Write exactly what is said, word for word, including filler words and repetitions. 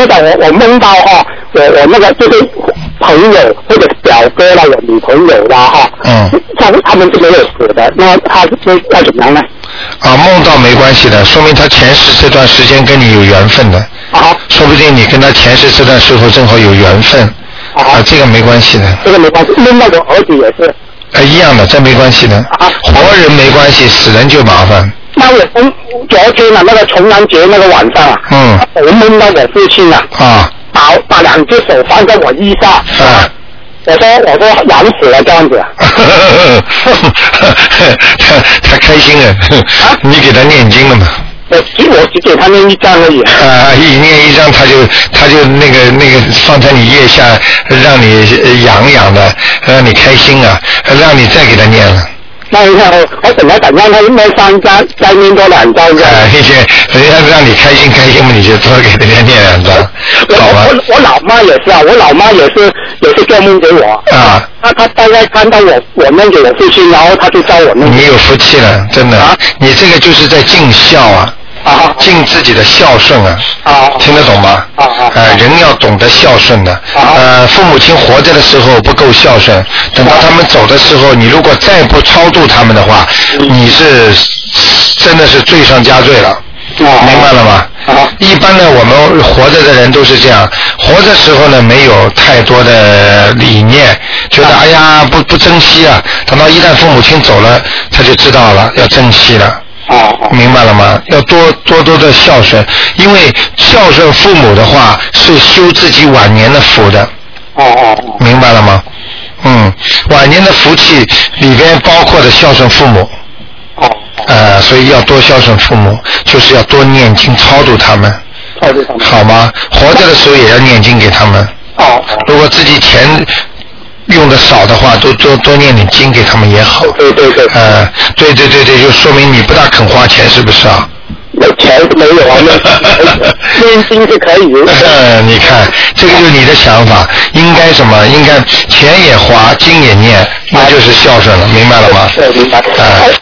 长，我我梦到哈、哦，我我那个就是朋友或者表哥啦，有女朋友啦哈， 嗯， 他他们是没有死的，那他是要怎么样呢？ 啊，梦到没关系的，说明他前世这段时间跟你有缘分的。 啊，说不定你跟他前世这段时候正好有缘分。啊，啊这个没关系的。 这个没关系，梦到我儿子也是。 呃，一样的，这没关系的。啊，活人没关系，死人就麻烦。 那我昨昨天啊，那个重阳节那个晚上啊，嗯，我梦到我父亲啊，啊，把把两只手放在我衣上，啊，我说我说养死了这样子， 他他开心了，啊，你给他念经了吗？ 我只我只给他念一张而已。 啊，一念一张，他就他就那个那个放在你腋下，让你痒痒的，让你开心啊，让你再给他念了。 那你看我我本来想让他念三张，再念多两张。 哎，那些人家让你开心开心嘛，你就多给人家念两张，好吧？ 我我老妈也是啊，我老妈也是也是做梦给我。啊。她她大概看到我我念给我父亲，然后她就教我念。 你有福气了，真的。啊。你这个就是在尽孝啊。啊，尽自己的孝顺啊，啊，听得懂吗？啊啊，呃，人要懂得孝顺的，啊，呃，父母亲活着的时候不够孝顺，等到他们走的时候，你如果再不超度他们的话，嗯，你是真的是罪上加罪了，啊，明白了吗？啊，一般呢，我们活着的人都是这样，活着时候呢没有太多的理念，觉得哎呀不不珍惜啊，等到一旦父母亲走了，他就知道了要珍惜了。啊，明白了吗？要多多多的孝顺，因为孝顺父母的话是修自己晚年的福的。哦哦，明白了吗？嗯，晚年的福气里边包括的孝顺父母。哦。呃，所以要多孝顺父母，就是要多念经超度他们。超度他们。好吗？活着的时候也要念经给他们。哦。如果自己钱用的少的话，多多多念点经给他们也好。对对对。呃，对对对对，就说明你不大肯花钱，是不是啊？ 有钱没有啊？念经是可以。 嗯，你看，这个就是你的想法，应该什么？应该钱也花，经也念，那就是孝顺了，明白了吗？ 对，明白。 啊。